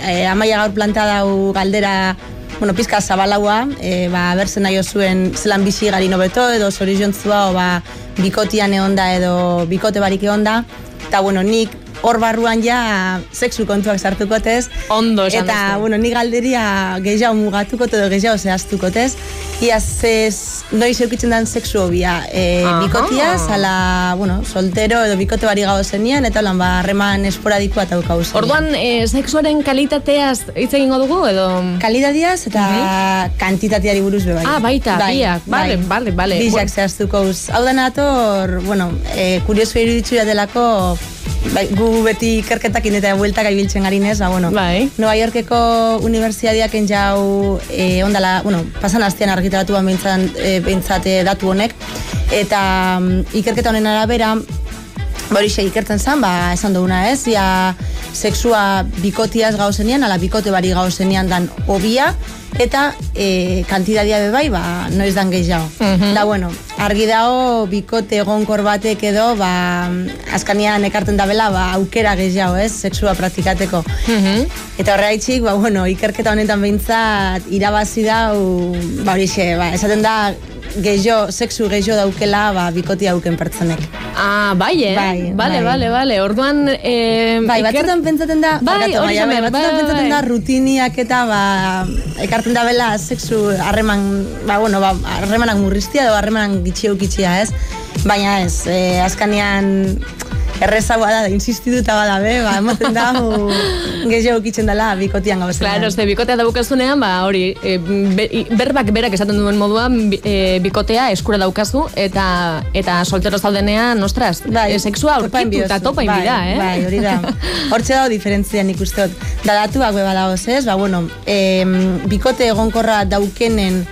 Amaia gaur planta dau galdera, pizka zabalaua, berzen nahi zuen zelan bizi gari nobeto, edo zorizontzua, o bikotian egonda, edo bikote barik egonda, eta, nik hor barruan ja sexu kontuak sartukotez. Ondo esan eta, ni galderia gehiago mugatukot edo gehiago zehaztukotez. Iaz noiz eukitzen den sexu hobia. Bikotiaz, ala, soltero edo bikote bari gau zenian, eta lan harreman esporadikoa eta dukauz. Orduan, sexuaren kalitateaz hitz egingo dugu, edo? Kalidadiaz eta kantitateari buruz bebai. Baita, biak, bale. Bizak zehaztukoz. Hau da nator, kuriosu iruditu delako, gu beti ikerketakin eta bueltak aibiltzen garinez, Nueva Yorkeko universidadiaken jau ondala, pasan astean argitaratu behintzate datu honek, eta ikerketa honen arabera, ikertzen zen, esan duguna ez, sexua bikotiaz gauzenean, ala bikote bari gauzenean dan hobia, eta kantidadia bebai, noiz dan gehiago. Da, argi dago bikote egonkor batek edo, azkanian ekarten dabela, aukera gehiago, ez, sexua praktikateko. Eta horregaitxik, ikerketa honetan behintzat irabazi dau, esaten da, sexu gehiago daukela, bikoti hauken pertsonek. Bale. Orduan, batzutan pentsaten da, pentsaten da rutiniak eta ekarten da bela sexu harreman, harremanak murriztia edo harremanak gitxia ez? Baina ez, azkanean errezagoa da, insistituta bada, ematen da, gehiago kitzen dela bikotian gauzen. Claro, bikotea daukazunean, hori, berbak berak esaten duen moduan, bikotea eskura daukazu, eta soltero zaudenean, ostras, sexua aurkitu eta topa inbida, hori da. Hortxe dago diferentzia nik usteot. Da datuak beba dagoz, ez? Bikote egonkorra daukenen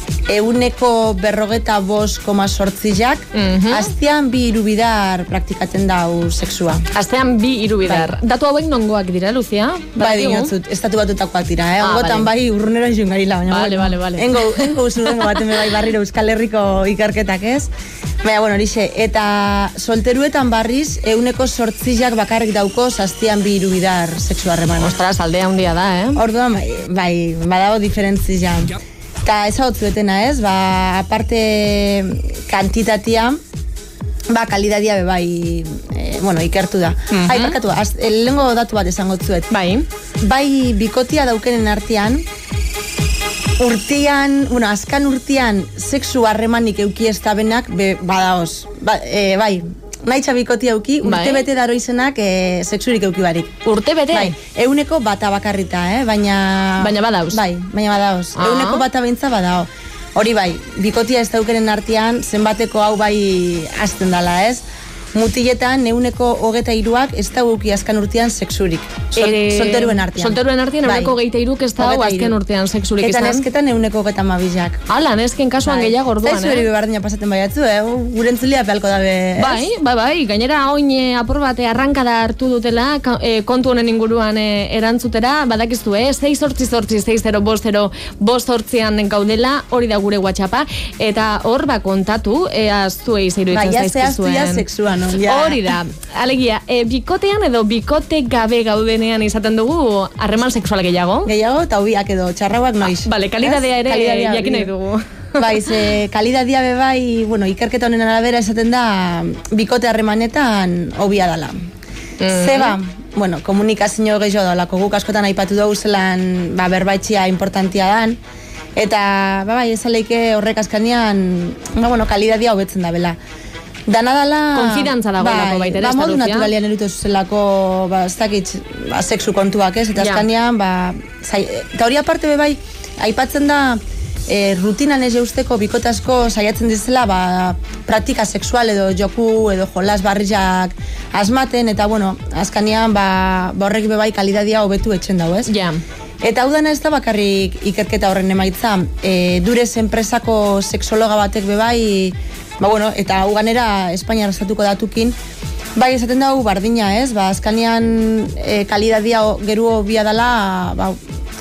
145,8jak, astean 2 irubidar praktikatzen dau sexua. Astean 2 irubidar. Datu hauek nongoak dira, Lucia? Dinotzut, estatu batutakoak dira, ongotan urrunera izun garila. Vale. Engo uzurrengo baten barriro Euskal Herriko ikerketak ez. Baina, horixe, eta solteruetan barriz, 1,8jak bakarrik dauko astean 2 irubidar sexu harreman. Ostras, aldea handia da, Orduan, badago diferentzia. Eta ez hau zuetena ez, aparte kantitatea, kalidadia bebai, ikertu da. Parkatu, lehenko datu bat esango zuet. Bai bikotia daukenen artean, azkan urtean sexu harremanik euki ez tabenak, badaoz. Naitxa bikotia euki, urte bete daro izenak sexurik euki barik. Urte bete? 100 bata bakarrita, baina badauz. Baina badauz. 100 bata bintza badao. Hori bikotia ez daukenen artean, zenbateko hau azten dala, ez? Mutiletan 123ak ez da guki azken urtean sexurik. Solteruen artean. Solteruen artean 123 ez da azken urtean sexurik. Eta nesketan 132ak. Hala, nesken kasuan gehiago orduan, Zaizu hori bebardina pasaten baiatzu, gure entzulia pealko dabe. Bai, gainera oin apur bate arrankada hartu dutela, kontu honen inguruan erantzutera, badakiztu, 688-6050-508an gaudela, hori da gure WhatsAppa, eta hor kontatu, zuei zeiruditzen zaizkizuen. Hori da, alegia, bikotean edo bikote gabe gaudenean izaten dugu harreman sexual gehiago? Gehiago eta hobiak edo txarrauak noiz. Bale, kalidadea ere jakin nahi dugu. Kalidadia bebai, ikerketa honen arabera esaten da bikote harremanetan hobia dala. Zeba, komunikazio gehiago dalako guk askotan aipatu dugu zelan berbaitxia importantia dan, eta ezaleike horrek azkanean kalidadia hobetzen da bela. Dana dala... Konfidantza dagoelako baitera, ez da, modu naturalian erutu zuzelako, sexu kontuak ez, eta azkanean, eta hori aparte bebai, aipatzen da, rutinan ez eusteko bikotasko saiatzen dizela, praktika sexual edo joku edo jolas barriak asmaten, eta azkanean, horrek bebai kalidadia hobetu etxen dago, ez? Eta hau dana ez da bakarrik ikerketa horren emaitza, Durez enpresako sexologa batek bebai, eta hau ganera Espainiar estatuko datukin, esaten da hau bardina ez, azkanean kalidadia geru hobia dela,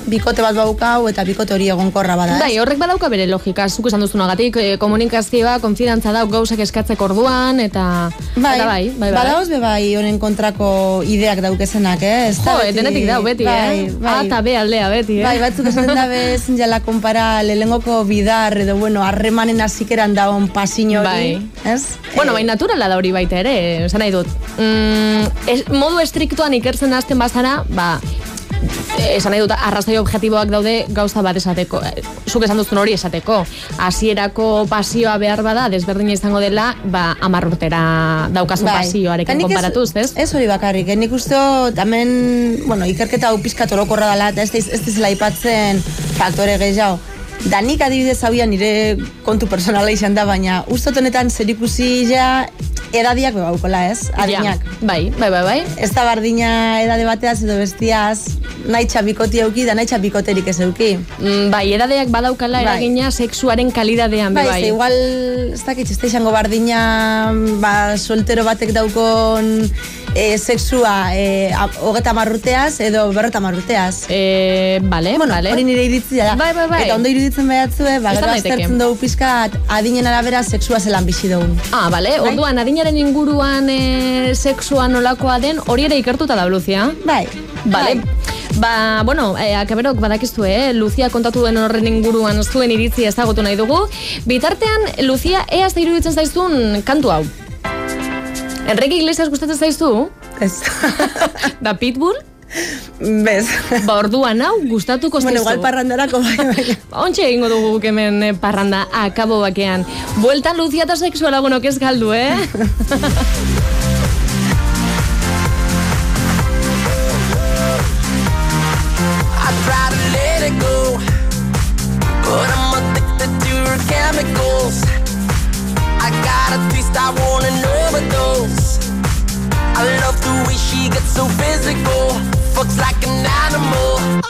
bikote bat baukau eta bikote hori egonkorra bada. Bai, horrek badauka bere logika, zuk esan duzunagatik, komunikazioa, konfidantza dauk gauzak eskatzeko orduan, eta bai. Badauz bai honen kontrako ideak daukezenak, denetik dau, beti, A eta B aldea, beti, Bai, batzuk esaten dabe, ezin jala konpara lehengoko bidar, edo, harremanen azikeran daun pasiño hori, ez? Bueno, bai, naturala da hori baita ere, esan nahi dut. Modu estriktuan ikertzen hasten bazara, esan nahi dut, arrazoi objektiboak daude gauza bat esateko, zuk esan duzun hori esateko, hasierako pasioa behar bada, desberdina izango dela, 10 urtera daukazu pasioarekin konparatuz, ez? Ez hori bakarrik, nik uste hemen, ikerketa hau pizkat orokorra dela, eta ez dizela aipatzen faktore gehiago. Da nik adibidez hauian nire kontu personala izan da, baina ustot honetan zerikusi edadiak bebaukola, ez? Adinak. Bai. Ez da bardina edade bateaz edo bestiaz, nahi txabikoti euki da nahi txabikoterik ez euki. Bai, edadeak badaukala eragina sexuaren kalidadean, bai. Igual, ez dakit, ez da izango bardina soltero batek daukon sexua 30 urteaz edo 50 urteaz. Bale. Hori nire iritzia da. Bai. Eta ondo iruditzen behatzue, gero aztertzen dugu pizkat adinen arabera sexua zelan bizi dugu. Bale. Orduan, adinaren inguruan sexua nolakoa den, hori ere ikertuta da, Lucia? Bai. Bale. Akaberok badakizu, Lucia kontatu den horren inguruan zuen iritzia ezagutu nahi dugu. Bitartean, Lucia, ea ze iruditzen zaizun kantu hau? Enrique Iglesias gustatzen zaizu? Ez. Da Pitbull? Bez. Orduan hau gustatuko zaizu. Igual parrandarako bai. Ontxe egingo dugu hemen parranda akabo bakean. Bueltan Lucia eta sexuala gonok ez galdu, But I'm addicted to her chemicals. I got a taste, I want an overdose. I love the way she gets so physical. Fucks like an animal.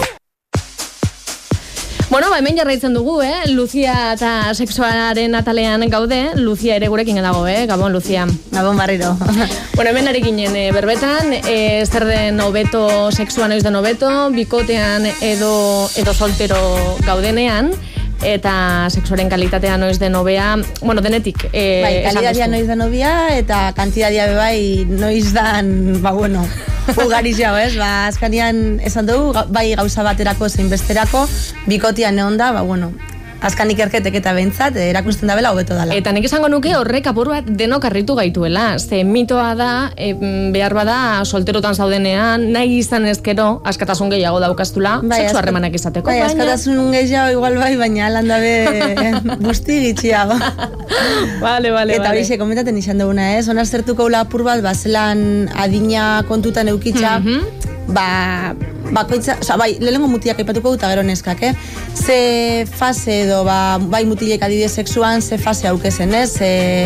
Bueno, hemen jarraitzen dugu, Lucia eta sexualaren atalean gaude. Lucia ere gurekin dago, Gabon, Lucia. Gabon barriro. Bueno, hemen ari ginen berbetan, zer den hobeto, sexua noiz den hobeto, bikotean edo soltero gaudenean, eta sexuaren kalitatea noiz den hobea, denetik. Kalitatea noiz den hobea, eta kantitatea bebai noiz dan, ugaris jau, azkanian esan dugu, bai gauza baterako zein besterako, bikotean egon da, azkan ikerketek eta behintzat, erakusten da bela hobeto dela. Eta nik esango nuke horrek apur bat denok harritu gaituela. Ze mitoa da, behar bada, solterotan zaudenean, nahi izan ezkero, askatasun gehiago daukaztula, sexu harremanak izateko. Bai, askatasun gehiago igual baina landabe busti gitxiago. Vale. Eta bize, komentaten izan duguna, Ona zertuko ula apur bat, zelan adina kontutan eukitza, bakoitza, lehenengo mutiak aipatuko dut gero neskak, ze fase edo, bai mutilek adibidez sexuan, ze fase aukezen, ez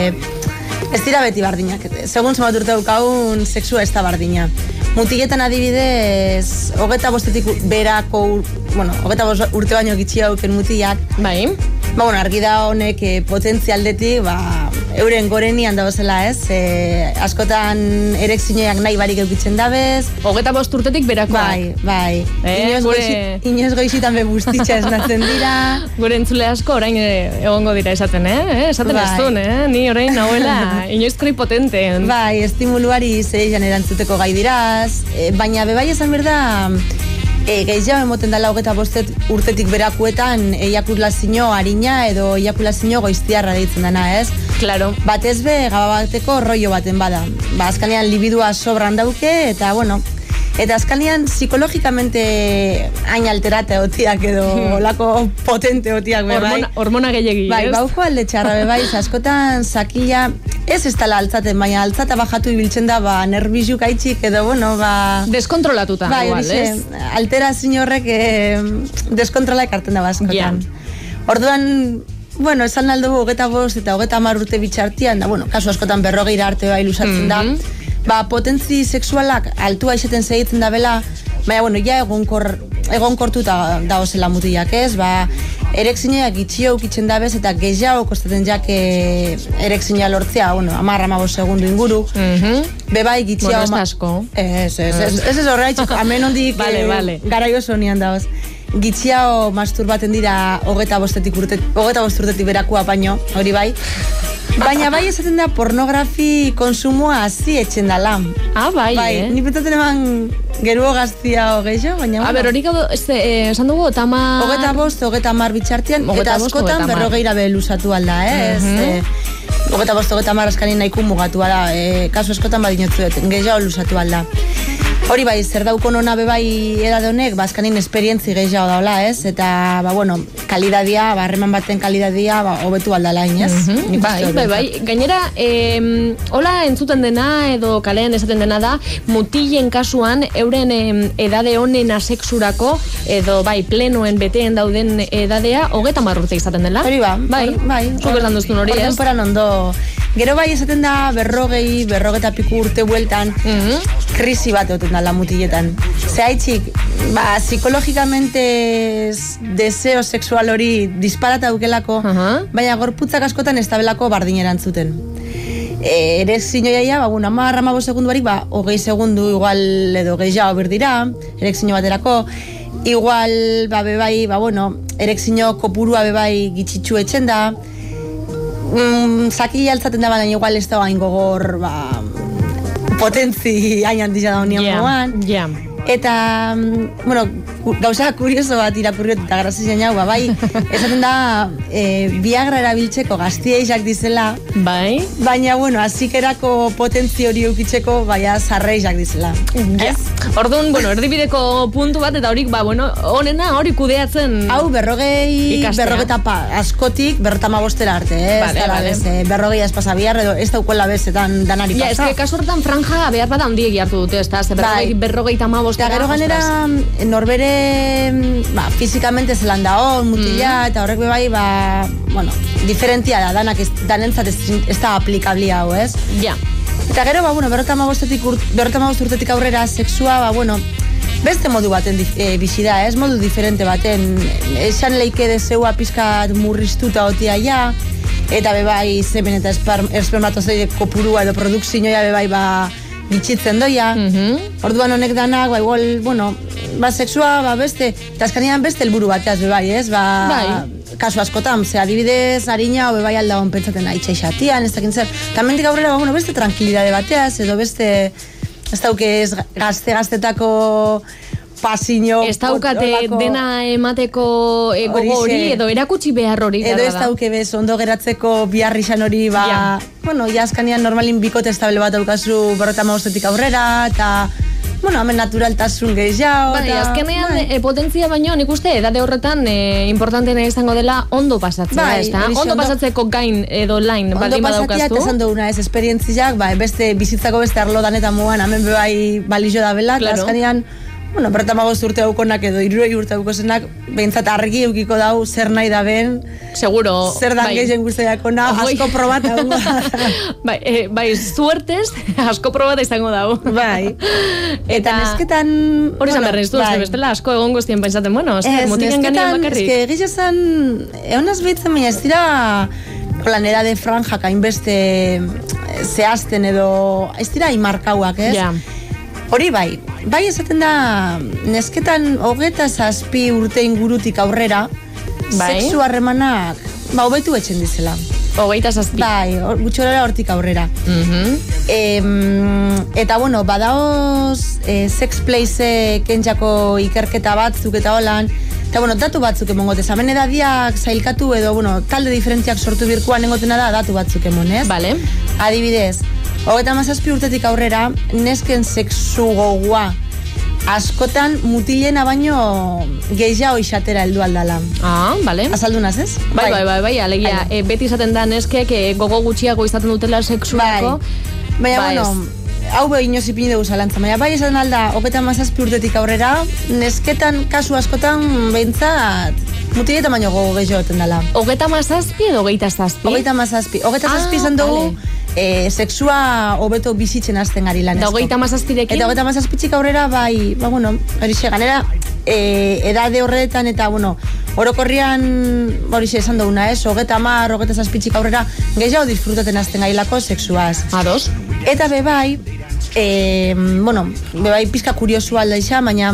dira beti bardinak, segun zemat urte daukagun, sexua ez da bardina. Mutiletan adibidez, 25 berako, 25 urte baino gitxi hauken mutilak, bai, argi da honek potentzialdetik, euren gorenian dauzela, askotan erekzinoak nahi barik eukitzen dabez. 25 urtetik berakoak. Bai. Inoz goizitan bebustitxa esnatzen dira. Gure entzule asko orain egongo dira esaten, Esaten ez duen, Ni orain nahuela inoizkori potente. Bai, estimuluari zeian erantzuteko gai diraz. Baina bebai esan berda, gehiago emoten dela 25 urtetik berakuetan eiakulazio harina edo eiakulazio goiztiarra deitzen dena, ez? Claro. Batez be, gaba bateko rollo baten bada. Azkanean libidua sobran dauke, eta eta azkanean psikologikamente hain alterate otiak edo olako potente otiak bai. Hormona gehiagi, ez? Bai, bauko alde txarra bai, askotan sakila ez dela altzaten, baina altzata bajatu ibiltzen da, nerbizuk aitxik edo, deskontrolatuta, igual, ez? Alterazio horrek deskontrola ekarten da askotan. Orduan, esan aldugu 25 eta 30 urte bitxartian, kasu askotan 40 arte bai luzatzen da, potentzi sexualak altua izaten segitzen da bela, baina, ja egonkortuta daozela mutilak, ez? erekzinoa gitxio ukitzen dabez, eta gehiago kostaten jak erekzinoa lortzea, 10-15 segundu inguru. Bebai gitxio... Bueno, ez asko. Ez horreitxuk, amen hondik garaio sonian dauz. Gitxiao masturbaten dira 25 urtetik berakua baino, hori bai. Baina bai esaten da pornografi konsumoa hazi etxen dala. Bai. Ni pentsatzen eman geruo gaztia gehiago, baina... A ber, hori gaudu, esan dugu, 25 bitxartian, eta askotan 40 belusatu alda, ez? 25 askanin nahiko mugatu alda, kasu askotan badinotzuet, gehiago lusatu alda. Hori bai, zer daukon hona bebai edade honek, azkanin esperientzi gehiago daula, ez? Eta, kalidadia, harreman baten kalidadia, hobetu aldala, ez? Bai. Gainera, hola entzuten dena, edo kalean esaten dena da, mutilen kasuan, euren edade honen asexurako, edo plenoen beteen dauden edadea, 30 urte izaten dela. Hori bai. Zuk esan duztun hori, ez? Horten ondo. Gero bai esaten da 40 piku urte bueltan, krisi bat egoten da la mutiletan. Zehaitxik, psikologikamente deseo sexual hori disparata aukelako, baina gorputzak askotan ez tabelako bardineran zuten. Erekzino jaia, 10-15 segundu barik, 20 segundu igual edo gehiago berdira, erekzino baterako, igual, bebai, erekzino kopurua bebai gitxitxu etxen da, zakila altzaten da, baina igual ez da hain gogor, potentzi hain handizia da honian moan. Eta, gauza kurioso bat irakurriot eta grazizien jau, esaten da Viagra erabiltzeko gaztieixak dizela, baina, azikerako potentzi hori eukitzeko, zarreiak dizela. Orduan, erdibideko puntu bat, eta horik, honena hori kudeatzen... Hau, berrogeta askotik, 55 arte, berrogei espasa bihar, edo ez daukoela bezetan danari pasa. Ez que kasu horretan franja behar bada handiegi hartu dute, ez da, berrogeita ma eta gero ganera norbere fizikamente zelan da hon, mutila, eta horrek bebai diferentia da, danentzat ez da aplikablia hau, ez? Eta gero, 55 urtetik aurrera sexua, beste modu baten bizi da, ez? Modu diferente baten, esan leike dezeua pizkat murriztuta otia ja, eta bebai semen eta espermatozoide kopurua edo produkzioa bebai bitxitzen doia. Orduan honek danak, sexua, beste, eta azkanean beste helburu bateaz bebai, ez? Kasu askotan, adibidez, harina, bebai aldagon pentsaten itxaixatian, ez dakin zer. Tamendik aurrera, beste tranquilidade bateaz, edo beste, ez dauke gaztetako pasiño. Ez daukate dena emateko gogo hori, edo erakutsi behar hori. Edo ez dauke bez, ondo geratzeko biharrizan hori, azkanean normalin bikote estable bat daukazu 55 aurrera, eta hemen naturaltasun gehiago. Azkenean potentzia baino, nik uste, edade horretan importantena izango dela ondo pasatzea, ez da? Ondo pasatzeko gain edo lain baldin badaukaztu. Ondo pasatzea, eta esan duguna ez esperientziak, beste bizitzako beste arlo danetan mugan, hemen bebai balizio da bela, eta azkanean, 55 urte daukonak edo 60 urte daukozenak, behintzat argi eukiko dau zer nahi da ben, seguro, zer dan gehien guztiakona, asko probat hau. Suertez, asko probat izango dau. Eta nesketan... Hori zan berriz du, bestela asko egon guztien pentsaten, mutilen ganean bakarrik. Ez que egizan, egonaz behitzen baina ez dira planera de franjak hainbeste zehazten edo, ez dira imarkauak, ez? Hori bai esaten da, nesketan 27 urte ingurutik aurrera, sexu harremanak, hobetu etxen dizela. 27. Gutxorara hortik aurrera. Eta, badaoz sex place kentzako ikerketa batzuk eta holan, eta, datu batzuk emongote. Hemen edadiak zailkatu edo, talde diferentziak sortu birkuan engotena da, datu batzuk emon, ez? Adibidez, 37 urtetik aurrera, nesken sexu gogoa askotan mutilena baino gehiago isatera heldu aldala. Azaldunaz, ez? Bai, alegia, beti izaten da neskek gogo gutxiago izaten dutela sexuako. Baina, hau behin inoz dugu zalantza, baina bai esaten alda, 37 urtetik aurrera, nesketan kasu askotan behintzat mutileta baino gogo gehiago eten dela. 37 edo 27? 27 izan dugu, sexua hobeto bizitzen hasten gari lan. Eta 27-rekin? Eta 27-txik aurrera, hori xe, ganera, edade horretan eta, orokorrian, horixe esan duguna, 30, 37 aurrera, gehiago disfrutaten azten gailako sexuaz. Ados. Eta bebai, bebai pizka kuriosua alda isa, baina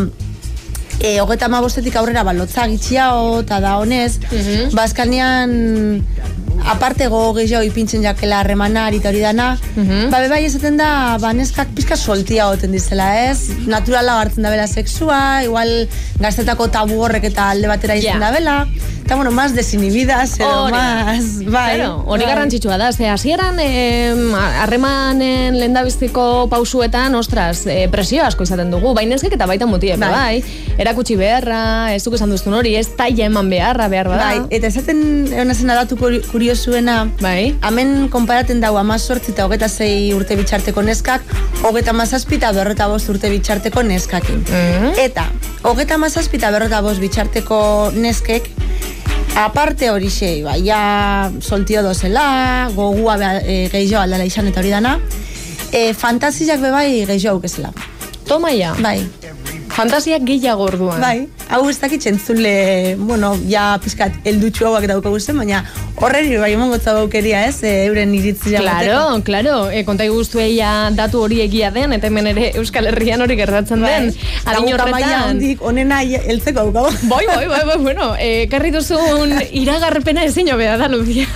35 aurrera balotza gitxiao, eta da honez, bazkanean aparte gehiago ipintzen jakela harremanar eta hori dana, bebai esaten da, neskak pizka soltia goten dizela, ez? Naturala hartzen da bela sexua, igual gaztetako tabu horrek eta alde batera izan da bela, eta más desinhibidas, más, bai. Hori garrantzitsua da, ze hasieran harremanen lehendabiziko pausuetan, ostras, presio asko izaten dugu, baina eskek eta baita mutiek, bai. Erakutsi beharra, ez duk esan duztun hori, ez taia eman behar bada. Bai, eta esaten egonazen adatu kuriosuena, hemen konparaten dago 18 eta 26 urte bitxarteko neskak, 37 eta 45 urte bitxarteko neskakin. Eta 37 eta 45 bitxarteko neskek, aparte hori xei, ja soltio dozela, gogua gehiago aldala izan eta hori dana, fantasiak bebai gehiago aukezela. Toma ya. Bai. Fantasiak gehiago orduan. Bai, hau ez dakitzen zule, ja pizkat eldutxu hauak daukagu zen, baina horreri bai emangotza baukeria, ez, euren iritzi jamateko. Claro, kontai guztu eia datu hori egia den, eta hemen ere Euskal Herrian hori gertatzen den. Adin horretan. Onena heltzeko daukago. Bai, bueno, karri duzun iragarpena ezin jobea da, Lucia.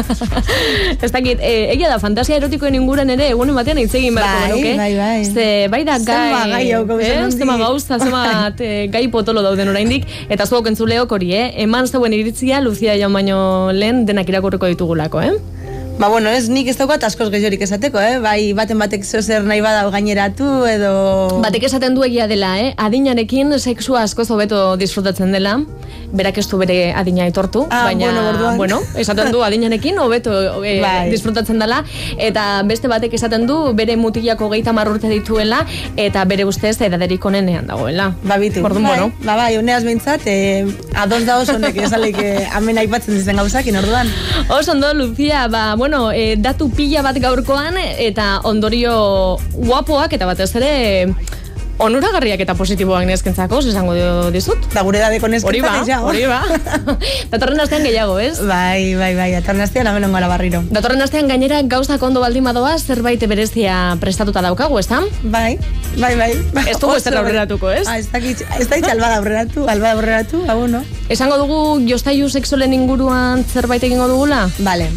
Ez dakit, egia da, fantasia erotikoen inguran ere, egunen batean itzegin beharko genuke. Bai. Ze, bai da, zema gauza, zema gai potolo dauden oraindik, eta zuok entzuleok hori, eman zeuen iritzia, Lucia jaun baino lehen denak irakurriko ditugulako, Ez nik ez daukat askoz gehiorik esateko, bai baten batek zer nahi badau gaineratu, edo... Batek esaten du egia dela, adinarekin sexua askoz hobeto disfrutatzen dela, berak ez du bere adina etortu, baina, esaten du adinarekin hobeto disfrutatzen dela, eta beste batek esaten du bere mutilako 30 urte dituela, eta bere ustez edaderik onenean dagoela. Bitu. Bai, honeaz behintzat, ados da oso honek esalik hemen aipatzen dizen gauzakin, orduan. Oso ondo, Lucia, datu pila bat gaurkoan, eta ondorio guapoak, eta batez ere onuragarriak eta positiboak neskentzako, esango dizut. Da gure dadeko neskentzak gehiago. Hori ba. Datorren astean gehiago, ez? Bai, datorren astean amelon gara barriro. Datorren astean gainera gauzak ondo baldin badoa, zerbait berezia prestatuta daukagu, ez da? Bai. Ez dugu ez aurreratuko, ez? Ez da itx albada aurreratu, no? Esango dugu jostailu sexualen inguruan zerbait egingo dugula? Bai.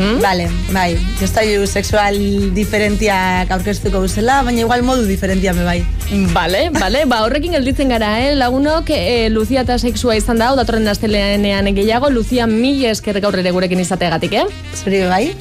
Jostailu sexual diferentiak aurkeztuko guzela, baina igual modu diferentia me bai. Vale, horrekin gelditzen gara, lagunok, Lucia eta sexua izan da, datorren astelenean gehiago, Lucia, mila esker gaur ere gurekin izateagatik, Zuri bai.